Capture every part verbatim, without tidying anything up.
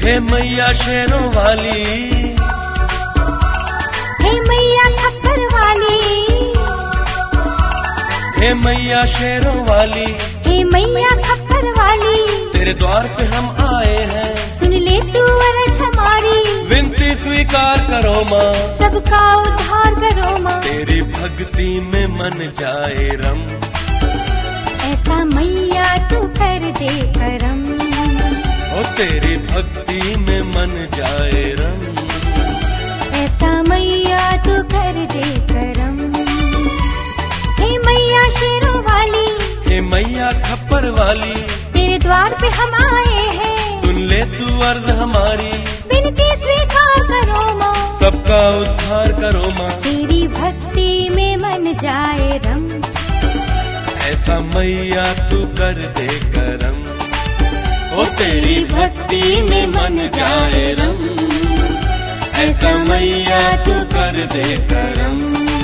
हे मैया शेरों वाली, हे मैया खप्पर वाली, हे मैया शेरों वाली, हे मैया खप्पर वाली, तेरे द्वार पे हम आए हैं, सुन ले तू अरज हमारी, विनती स्वीकार करो माँ, सबका उद्धार करो माँ, तेरी भक्ति में मन जाए रम, ऐसा मैया तू कर दे करम, ओ तेरी भक्ति में मन जाए रम, ऐसा मैया तू कर दे करम, हे मैया शेरों वाली, हे मैया खप्पर वाली, तेरे द्वार पे हम आए हैं, सुन ले तू अर्ज हमारी, विनती स्वीकार करो माँ, सबका उद्धार करो माँ, तेरी भक्ति में मन जाए रम, ऐसा मैया तू कर दे करम, ओ तेरी भक्ति में मन जाए रम, ऐसा मैया तू कर दे करम।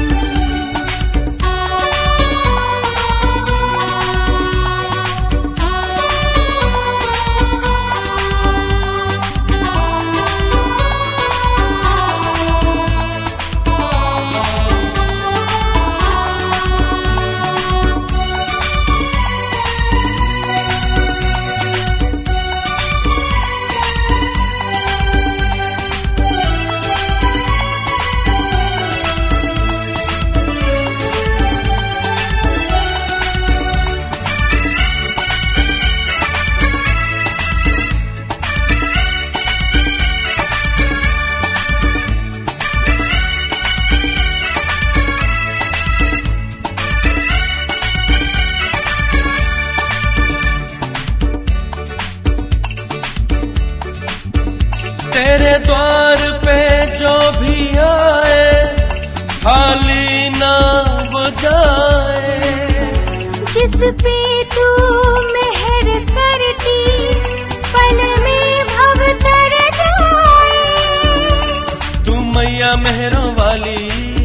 तेरे द्वार पे जो भी आए, खाली ना वो जाए, जिस पे तू मेहर करती, पल में भव तर जाए, तू मैया मेहरों वाली,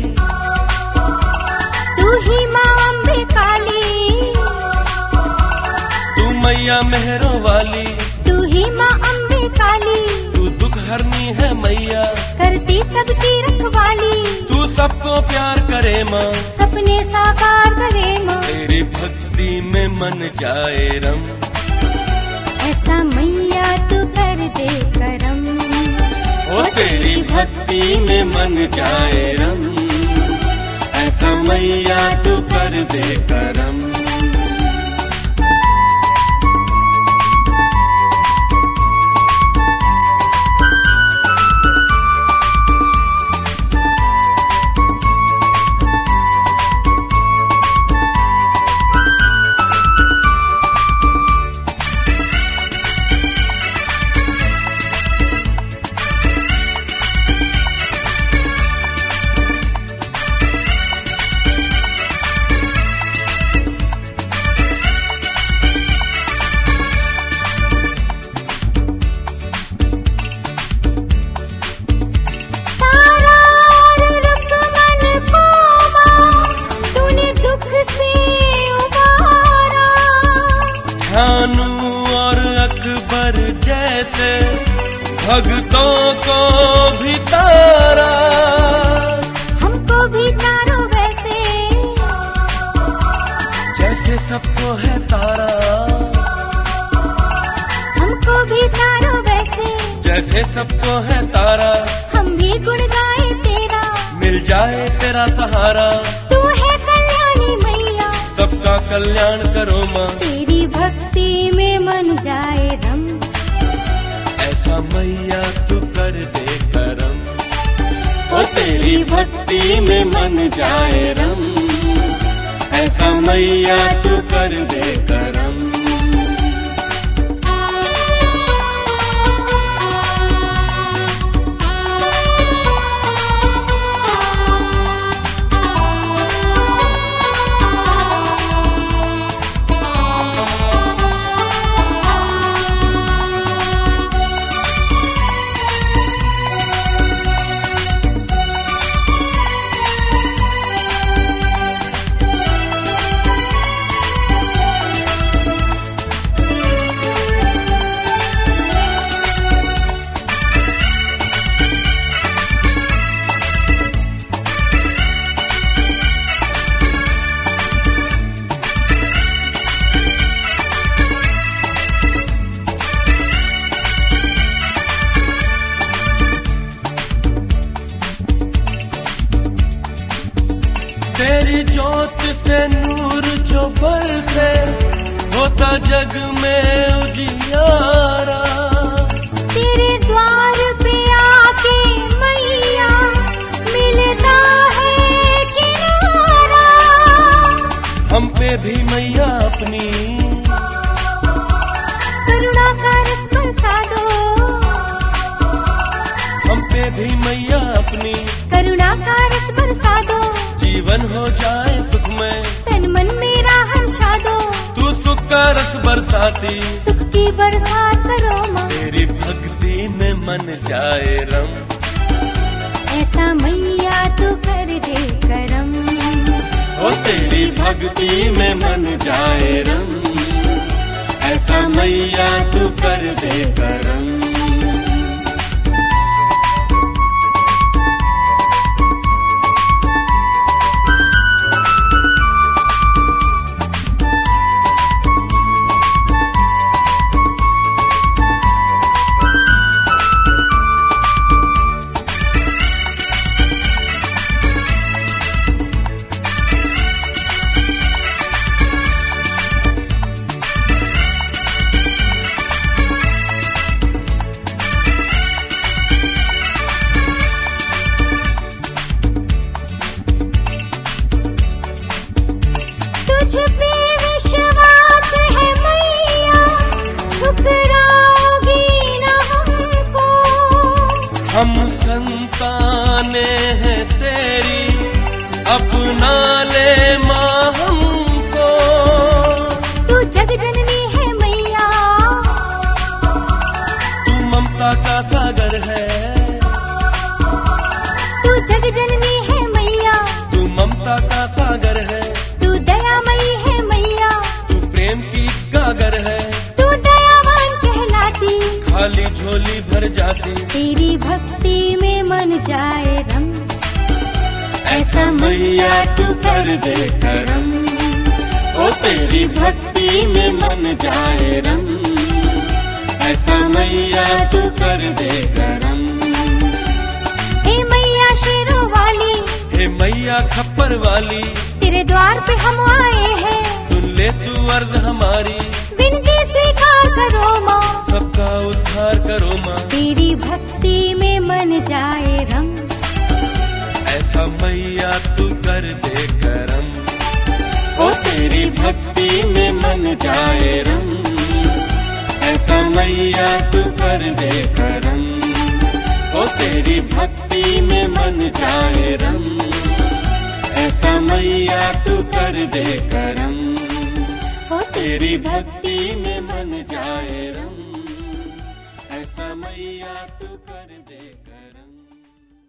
तू ही माँ अम्बे काली, तू मैया मेहरों वाली, तू ही माँ अम्बे काली, हरनी है मैया, करती सबकी रखवाली, तू सबको प्यार करे माँ, सपने साकार करे माँ, तेरी भक्ति में मन जाए रम, ऐसा मैया तू कर दे करम, ओ तेरी भक्ति में मन जाए रम, ऐसा मैया तू कर दे करम। भानु और अकबर जैसे भक्तों को भी तारा, हमको भी तारो वैसे, जैसे सबको है तारा, हमको भी तारो वैसे, जैसे सबको है तारा, हम भी गुण गाए तेरा, मिल जाए तेरा सहारा, तू है कल्याणी मैया, सबका कल्याण करो माँ, तेरी भक्ति में मन जाए रम, ऐसा मैया तू कर दे करम, ओ तेरी भक्ति में मन जाए रम, ऐसा मैया तू कर दे करम। तेरी ज्योत से नूर जो बरसे, होता जग में उजियारा। तेरे द्वार पे आके मैया मिलता है किनारा। हम पे भी मैया अपनी करुणा का रस बरसा दो। हम पे भी मैया अपनी करुणा का रस बरसा दो। जीवन हो जाए सुखमय, तन मन मेरा हर्षा दो। तू सुख का रस बरसाती, सुख की बरसात करो माँ। तेरी भक्ति में मन जाए रम। ऐसा मैया तू कर दे करम। ओ तेरी भक्ति में मन जाए रम। ऐसा मैया तू कर दे करम। तुझ पे विश्वास है मैया, ठुकराओगी ना हमको। हम संताने हैं तेरी, अपना ले माँ हमको। तू जग जननी है मैया, तू ममता का सागर है। तू जग जननी है मैया, तू ममता का सागर है। तू दयामयी है मैया, तू प्रेम की गागर है। तू दयावान कहलाती, खाली झोली भर जाती। तेरी भक्ति में मन जाए रम। ऐसा मैया तू कर दे करम। ओ तेरी भक्ति में मन जाए रम। ऐसा मैया तू कर दे करम। हे मैया शेरों वाली, हे मैया खप्पर वाली, तेरे द्वार पे हम आए हैं। सुन ले तू अर्ज हमारी, विनती स्वीकार करो माँ। सबका उद्धार करो माँ। तेरी भक्ति में मन जाए रम। ऐसा मैया तू कर दे करम। ओ तेरी भक्ति में मन जाए रम। ऐसा मैया तू कर दे करम। ओ तेरी भक्ति में मन जाए रम। ऐसा मैया तू कर दे करम। ओ तेरी भक्ति में मन जाए रम। ऐसा मैया तू कर